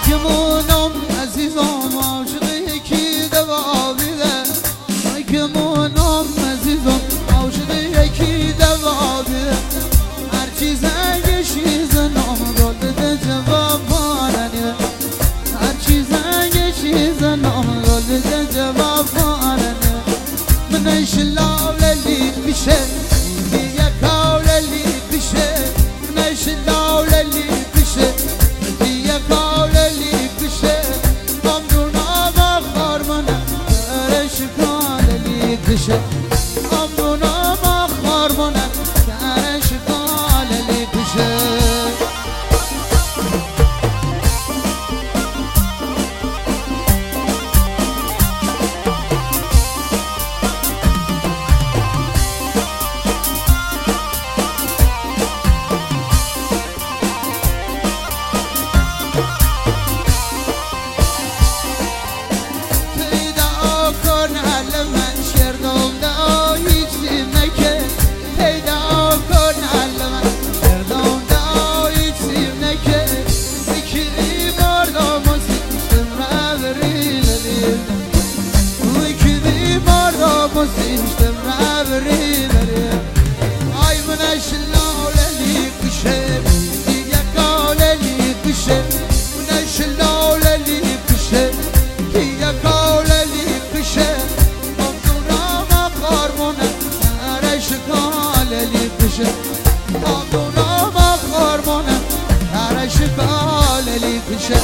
مایکمونم عزیزم عاشق یکی دوابیده مایکمونم عزیزم عاشق یکی دوابیده هرچی زنگشی زنم گلده جواب بارنیه هرچی زنگشی زنم گلده جواب بارنیه منش لاوللی بشه دیگه کاوللی بشه منش لاوللی بشه دیگه کاوللی بشه امرونا بخار منه درش کاللی بشه امرونا بخار منه درش کاللی بشه سیشتم رابری بری آی منش لاوللی کشه دیگه کاللی کشه منش لاوللی کشه دیگه کاللی کشه امدونا مقار منه هرش کاللی کشه امدونا مقار منه هرش کاللی کشه